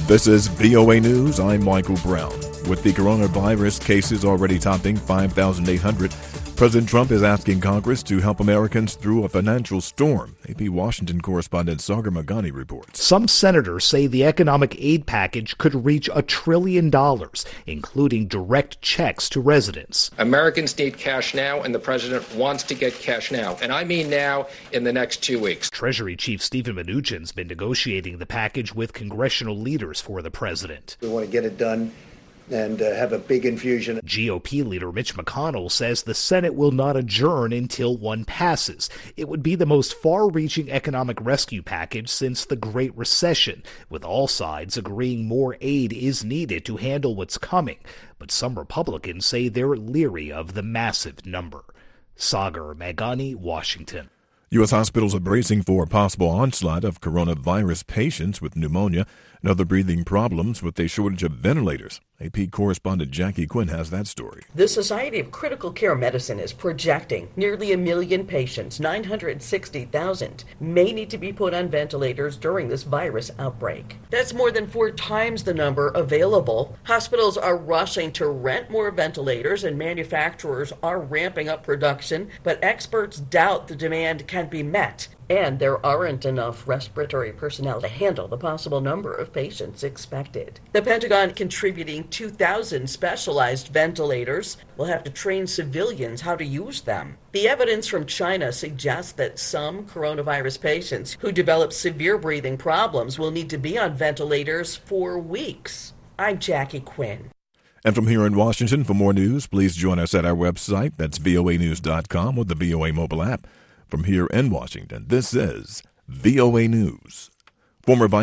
This is VOA News. I'm Michael Brown. With the coronavirus cases already topping 5,800, President Trump is asking Congress to help Americans through a financial storm. AP Washington correspondent Sagar Meghani reports. Some senators say the economic aid package could reach $1 trillion, including direct checks to residents. Americans need cash now, and the president wants to get cash now. And I mean now, in the next 2 weeks. Treasury Chief Steven Mnuchin's been negotiating the package with congressional leaders for the president. We want to get it done and have a big infusion. GOP leader Mitch McConnell says the Senate will not adjourn until one passes. It would be the most far-reaching economic rescue package since the Great Recession, with all sides agreeing more aid is needed to handle what's coming. But some Republicans say they're leery of the massive number. Sagar Meghani, Washington. U.S. hospitals are bracing for a possible onslaught of coronavirus patients with pneumonia and other breathing problems with a shortage of ventilators. AP correspondent Jackie Quinn has that story. The Society of Critical Care Medicine is projecting nearly 1 million patients, 960,000, may need to be put on ventilators during this virus outbreak. That's more than 4 times the number available. Hospitals are rushing to rent more ventilators and manufacturers are ramping up production, but experts doubt the demand can be met. And there aren't enough respiratory personnel to handle the possible number of patients expected. The Pentagon contributing 2,000 specialized ventilators will have to train civilians how to use them. The evidence from China suggests that some coronavirus patients who develop severe breathing problems will need to be on ventilators for weeks. I'm Jackie Quinn. And from here in Washington, for more news, please join us at our website. That's voanews.com or the VOA mobile app. From here in Washington, this is VOA News. Former Vice